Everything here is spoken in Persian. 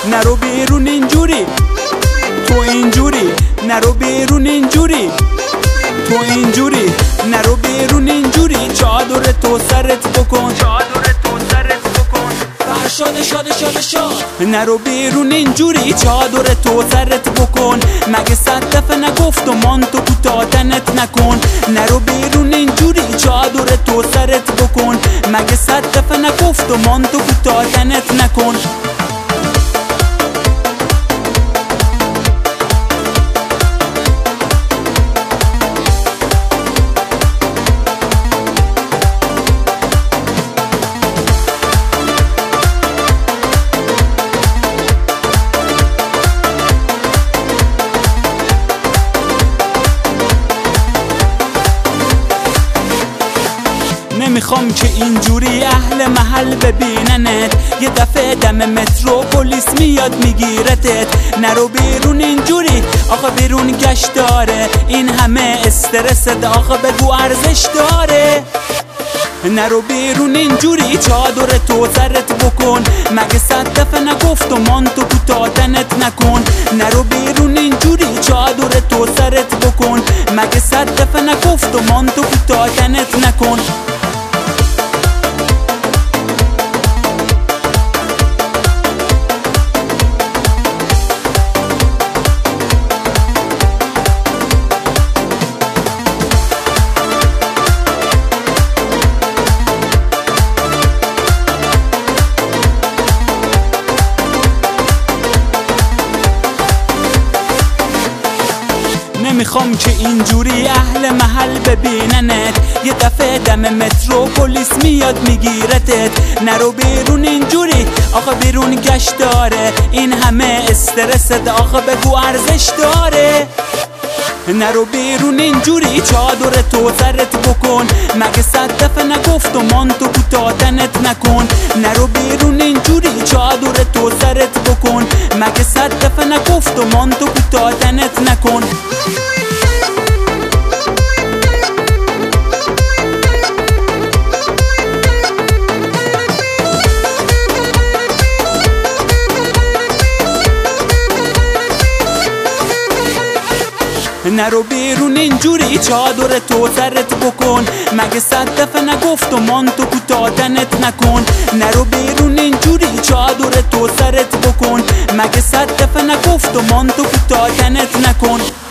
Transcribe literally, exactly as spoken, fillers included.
نرو بیرون اینجوری، تو اینجوری نرو بیرون اینجوری، تو اینجوری نرو بیرون اینجوری. چادر تو سرت بکن، چادر تو سرت بکن، فرشاد شاد شاد شاد. نرو بیرون اینجوری، چادر تو سرت بکن. مگه صد دفعه نگفت و مانتو کوتاه تنت نکن. نرو بیرون اینجوری، چادر تو سرت بکن. مگه صد دفعه نگفت و مانتو کوتاه تنت نکن. نمیخوام که اینجوری اهل محل ببیننت. یه دفعه دم مترو پلیس میاد میگیرتت. نرو بیرون اینجوری، آخه بیرون گشت داره. این همه استرست، آخه بگو ارزش داره. نرو بیرون اینجوری، چادر تو سرت بکن. مگه صد دفعه نگفت و مانتو کوتاه تنت نکن. نرو بیرون اینجوری، چادر تو سرت بکن. مگه صد دفعه نگفت و مانتو کوتاه تنت نکن. نمیخوام که اینجوری اهل محل ببیننت. یه دفعه دم مترو پلیس میاد میگیرتت. نرو بیرون اینجوری، آخه بیرون گشت داره. این همه استرست، آخه بگو ارزش داره. نرو بیرون اینجوری، چادر تو سرت بکن. مگه صد دفعه نگفت و مانتو کوتاه تنت نکن. نرو بیرون اینجوری، چادر تو سرت بکن. مگه صد دفعه نگفت و مانتو کوتاه تنت نکن. نرو بیرون اینجوری، چادر تو سرت بکن. مگه صد دفعه نگفت و مانتو کوتاه تنت نکن. نرو بیرون اینجوری، چادر تو سرت بکن. مگه صد دفعه نگفت و مانتو کوتاه تنت نکن.